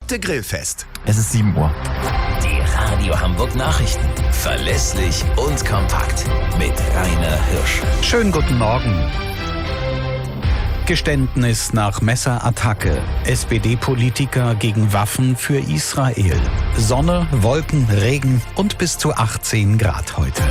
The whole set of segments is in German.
Heute Grillfest. Es ist 7 Uhr. Die Radio Hamburg Nachrichten. Verlässlich und kompakt. Mit Rainer Hirsch. Schönen guten Morgen. Geständnis nach Messerattacke. SPD-Politiker gegen Waffen für Israel. Sonne, Wolken, Regen und bis zu 18 Grad heute.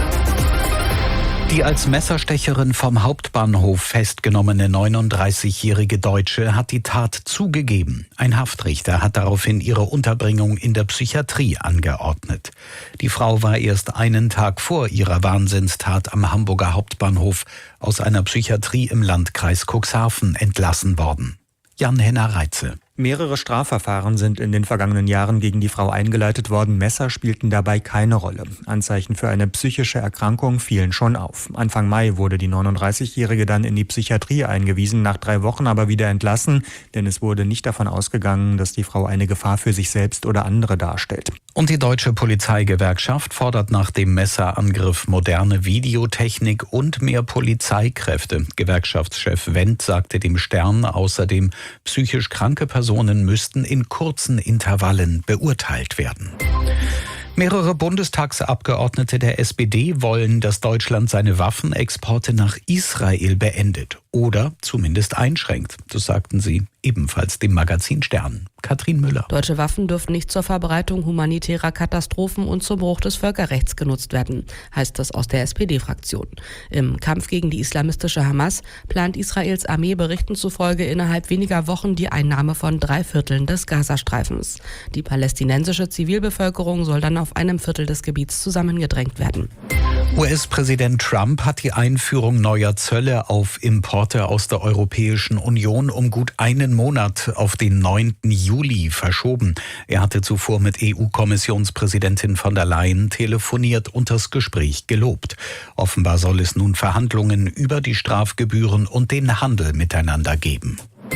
Die als Messerstecherin vom Hauptbahnhof festgenommene 39-jährige Deutsche hat die Tat zugegeben. Ein Haftrichter hat daraufhin ihre Unterbringung in der Psychiatrie angeordnet. Die Frau war erst einen Tag vor ihrer Wahnsinnstat am Hamburger Hauptbahnhof aus einer Psychiatrie im Landkreis Cuxhaven entlassen worden. Jan-Henner Reitze. Mehrere Strafverfahren sind in den vergangenen Jahren gegen die Frau eingeleitet worden. Messer spielten dabei keine Rolle. Anzeichen für eine psychische Erkrankung fielen schon auf. Anfang Mai wurde die 39-Jährige dann in die Psychiatrie eingewiesen, nach 3 Wochen aber wieder entlassen, denn es wurde nicht davon ausgegangen, dass die Frau eine Gefahr für sich selbst oder andere darstellt. Und die Deutsche Polizeigewerkschaft fordert nach dem Messerangriff moderne Videotechnik und mehr Polizeikräfte. Gewerkschaftschef Wendt sagte dem Stern außerdem, psychisch kranke Personen müssten in kurzen Intervallen beurteilt werden. Mehrere Bundestagsabgeordnete der SPD wollen, dass Deutschland seine Waffenexporte nach Israel beendet oder zumindest einschränkt. Das sagten sie ebenfalls dem Magazin Stern. Katrin Müller. Deutsche Waffen dürfen nicht zur Verbreitung humanitärer Katastrophen und zum Bruch des Völkerrechts genutzt werden, heißt es aus der SPD-Fraktion. Im Kampf gegen die islamistische Hamas plant Israels Armee Berichten zufolge innerhalb weniger Wochen die Einnahme von 3/4 des Gazastreifens. Die palästinensische Zivilbevölkerung soll dann auf einem Viertel des Gebiets zusammengedrängt werden. US-Präsident Trump hat die Einführung neuer Zölle auf Importe aus der Europäischen Union um gut einen Monat auf den 9. Juli verschoben. Er hatte zuvor mit EU-Kommissionspräsidentin von der Leyen telefoniert und das Gespräch gelobt. Offenbar soll es nun Verhandlungen über die Strafgebühren und den Handel miteinander geben.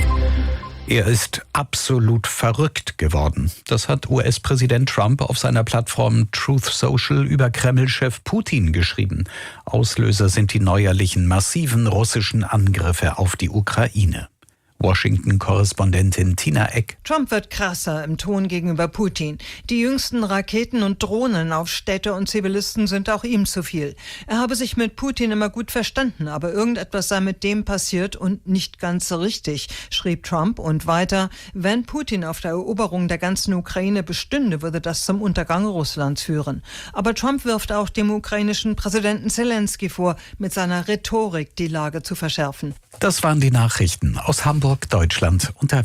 Er ist absolut verrückt geworden. Das hat US-Präsident Trump auf seiner Plattform Truth Social über Kreml-Chef Putin geschrieben. Auslöser sind die neuerlichen massiven russischen Angriffe auf die Ukraine. Washington-Korrespondentin Tina Eck. Trump wird krasser im Ton gegenüber Putin. Die jüngsten Raketen und Drohnen auf Städte und Zivilisten sind auch ihm zu viel. Er habe sich mit Putin immer gut verstanden, aber irgendetwas sei mit dem passiert und nicht ganz so richtig, schrieb Trump. Und weiter, wenn Putin auf der Eroberung der ganzen Ukraine bestünde, würde das zum Untergang Russlands führen. Aber Trump wirft auch dem ukrainischen Präsidenten Zelensky vor, mit seiner Rhetorik die Lage zu verschärfen. Das waren die Nachrichten aus Hamburg, Deutschland.